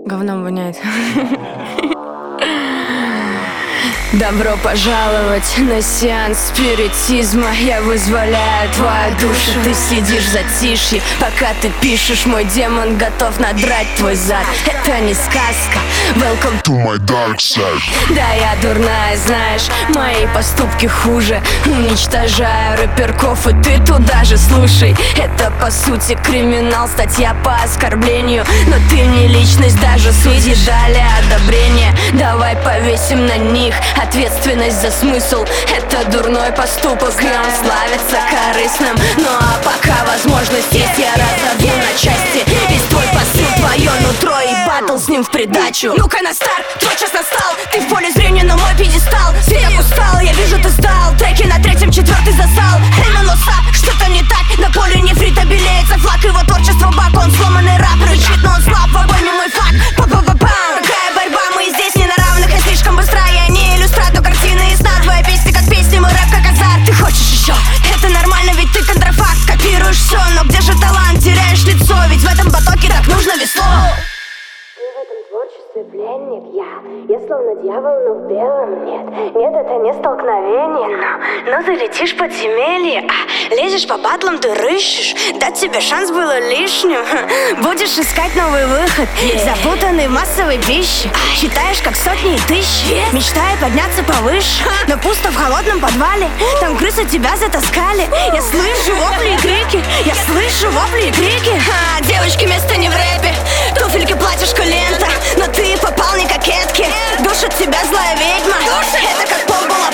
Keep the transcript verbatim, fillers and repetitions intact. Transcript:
Говном воняет. Добро пожаловать на сеанс спиритизма. Я вызволяю твою душу. Ты сидишь в затишье, пока ты пишешь. Мой демон готов надрать твой зад. Это не сказка. Welcome to my dark side. Да, я дурная, знаешь, мои поступки хуже. Уничтожаю рэперков, и ты туда же. Слушай, это по сути криминал, статья по оскорблению. Но ты не личность, даже судьи дали одобрение. Давай повесим на них ответственность за смысл. Это дурной поступок, и он славится корыстным. Ну а пока возможность есть, я разорву на части весь твой посыл, твое нутро и батл с ним в придачу. Ну-ка на старт, твой час настал. Ты в поле зрения, но мой пьедестал. Свет устал, я вижу, ты сдал. Треки на третьем, четвертый засал. Время носа, что-то не так. На поле нефрита белеется флаг. Его творчество бак, он сломанный рап. Рычит, но он слаб, в обойме мой факт. Па-па-па-пам. Какая борьба, мы здесь не на равных. Я слишком быстра, я не иллюстратор картины из сна. Твоя песня как песня, мой рэп как азарт. Ты хочешь еще? Это нормально, ведь ты контрафакт. Копируешь все, но где же талант? Теряешь лицо, ведь в этом потоке так нужно весло. Ты в этом творчестве пленник, я Я словно дьявол, но в белом. Нет, нет, это не столкновение. Но, но ты летишь в подземелье, а лезешь по батлам, ты рыщешь. Дать тебе шанс было лишним. Будешь искать новый выход, запутанный в массовой пище. Считаешь как сотни и тысячи, мечтая подняться повыше. Но пусто в холодном подвале, там крысы тебя затаскали. Я слышу вопли и крики, я слышу вопли и крики. А, девочки, место не в рэпе, туфельки, платьишко, лента. Но ты попал не кокетки, душит тебя злая ведьма. Это как пол